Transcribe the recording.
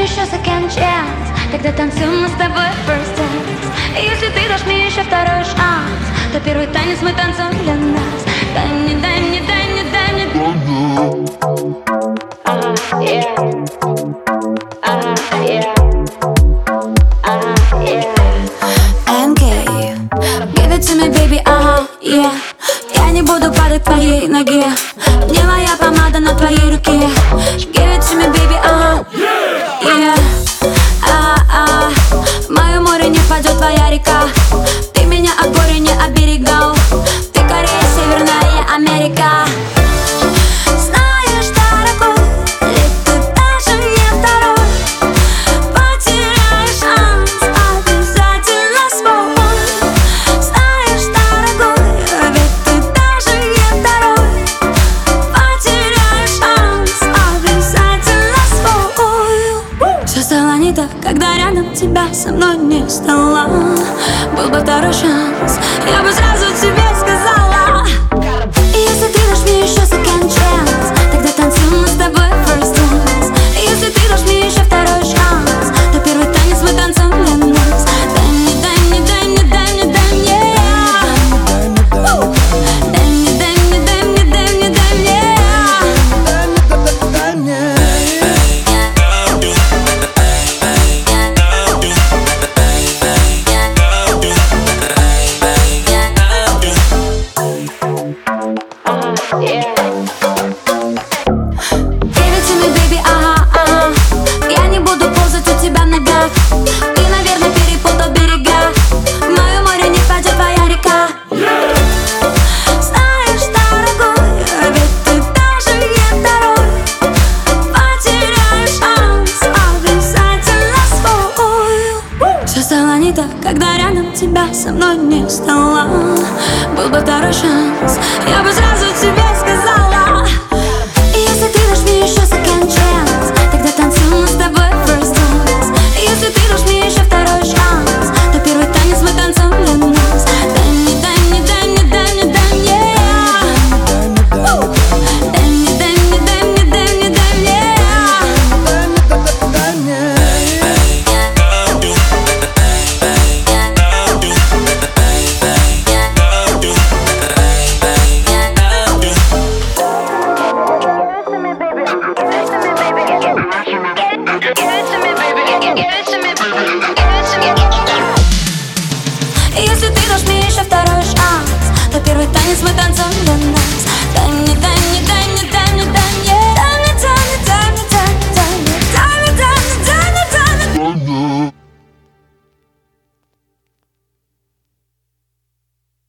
еще second chance, тогда танцуем мы с тобой first dance. И если ты дашь мне еще второй шанс, то первый танец мы танцуем для нас. Дай мне, дай мне, дай мне, дай мне. Give it to me, baby, yeah. Я не буду падать к твоей ноге. Где моя помада на твоей руке? Give it to me, baby, yeah. В мое море не впадет твоя река. Ты меня от горя не оберегал. Ты Корея, Северная Америка. Знаешь, дорогой, ведь ты даже не второй. Потеряешь шанс, обязательно свой. Знаешь, дорогой, ведь ты даже не второй. Потеряешь шанс, обязательно свой. Все стало не так, когда рядом тебя со мной не стало. Был бы второй шанс, я бы сразу тебе сказала. И если ты дашь мне еще second chance, тогда танцуем мы с тобой first dance. И если ты дашь мне еще второй шанс, то первый танец мы танцуем для нас. Дай мне, дай мне, дай мне, дай мне, дай мне. Дай мне, дай мне, дай мне, дай мне, дай мне. Я не буду ползать у тебя в ногах. Ты, наверное, перепутал берега. В мое море не впадет твоя река. Знаешь, дорогой, ведь ты даже не второй. Потеряешь шанс, обязательно свой. Все стало не так, когда рядом тебя со мной не стало. Был бы второй шанс, я бы сразу